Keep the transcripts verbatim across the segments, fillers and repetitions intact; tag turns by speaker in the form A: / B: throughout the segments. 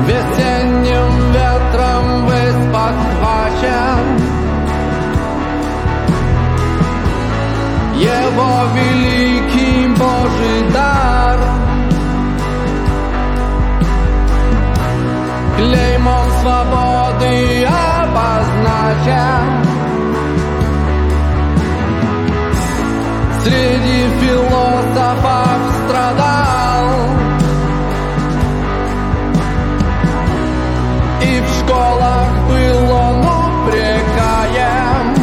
A: Весенним ветром весь подхвачен, его великий Божий дар. Клеймом свободы обозначен среди философов страдал, и в школах был он упрекаем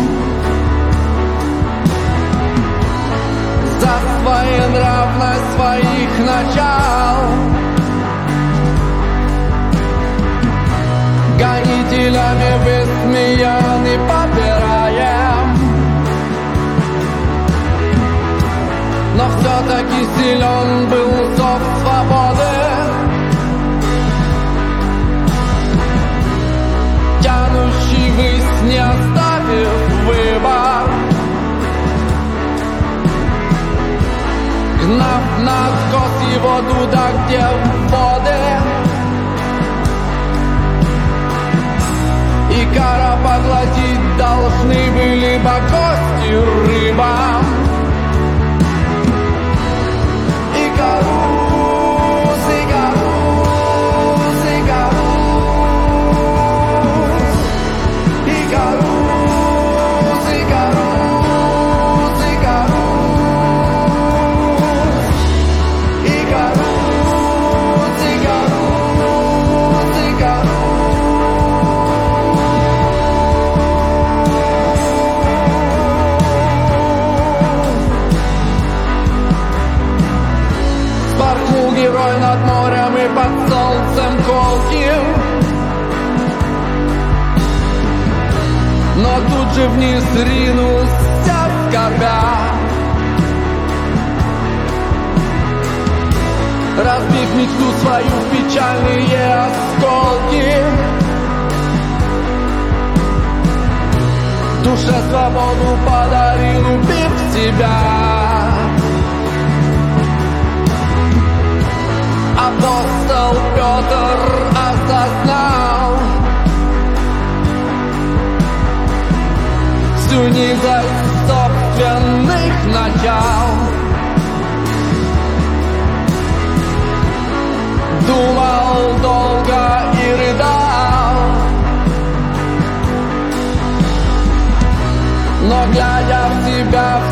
A: за своенравность своих начал. Гонителями высмеян и попираем, но все-таки силен был зов свободы, тянущий ввысь, не оставив выбор, гнав на откос его туда, где воды, и кара поглотить должны были бы кости рыбам. Икарус, Икарус, Икарус, Икарус, Икарус, Икарус, Икарус, Икарус, Икарус. Спорхнул герой над морем и под солнцем колким, но тут же вниз ринулся скорбя, разбив мечту свою в печальные осколки. Душе свободу подарил, убив себя. Апостол Петр осознал всю низость собственных начал. Думал долго и рыдал, но глядя в себя